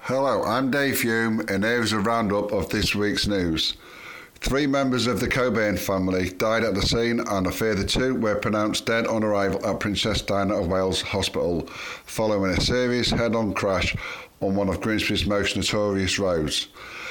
Hello, I'm Dave Hume, and here's a roundup of this week's news. 3 members of the Cobain family died at the scene, and a further 2 were pronounced dead on arrival at Princess Diana of Wales Hospital following a serious head-on crash on one of Grimsby's most notorious roads.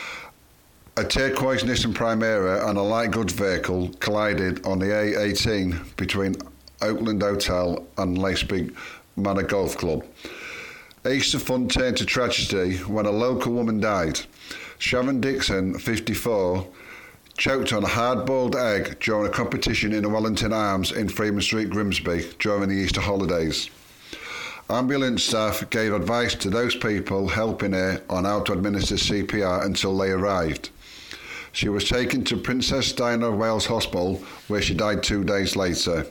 A turquoise Nissan Primera and a light goods vehicle collided on the A18 between Oakland Hotel and Laceby Manor Golf Club. Easter fun turned to tragedy when a local woman died. Sharon Dixon, 54, choked on a hard-boiled egg during a competition in the Wellington Arms in Freeman Street, Grimsby, during the Easter holidays. Ambulance staff gave advice to those people helping her on how to administer CPR until they arrived. She was taken to Princess Diana of Wales Hospital, where she died 2 days later.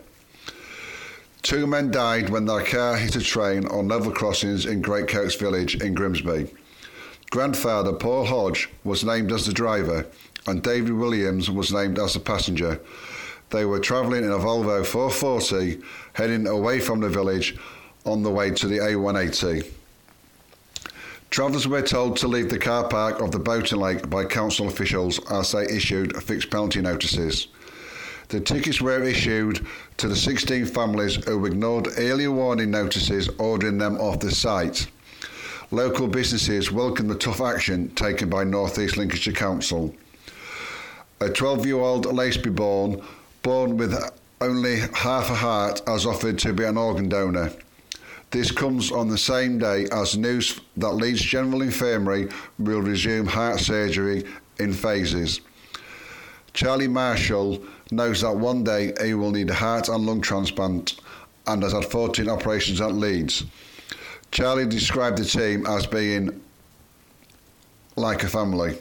2 men died when their car hit a train on level crossings in Great Coats Village in Grimsby. Grandfather Paul Hodge was named as the driver, and David Williams was named as the passenger. They were travelling in a Volvo 440, heading away from the village on the way to the A180. Travellers were told to leave the car park of the boating lake by council officials as they issued fixed penalty notices. The tickets were issued to the 16 families who ignored earlier warning notices ordering them off the site. Local businesses welcomed the tough action taken by North East Lincolnshire Council. A 12-year-old Laceby born with only half a heart, has offered to be an organ donor. This comes on the same day as news that Leeds General Infirmary will resume heart surgery in phases. Charlie Marshall knows that one day he will need a heart and lung transplant and has had 14 operations at Leeds. Charlie described the team as being like a family.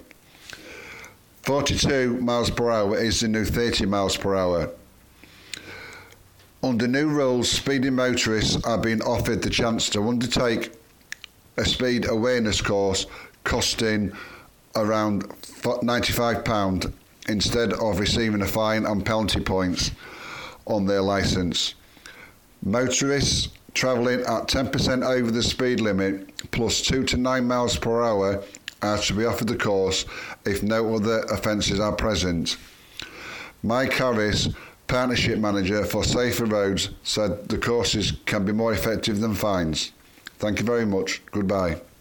42 miles per hour is the new 30 miles per hour. Under new rules, speeding motorists are being offered the chance to undertake a speed awareness course costing around £95 instead of receiving a fine and penalty points on their licence. Motorists travelling at 10% over the speed limit plus 2 to 9 miles per hour are to be offered the course if no other offences are present. Mike Harris, Partnership Manager for Safer Roads, said the courses can be more effective than fines. Thank you very much. Goodbye.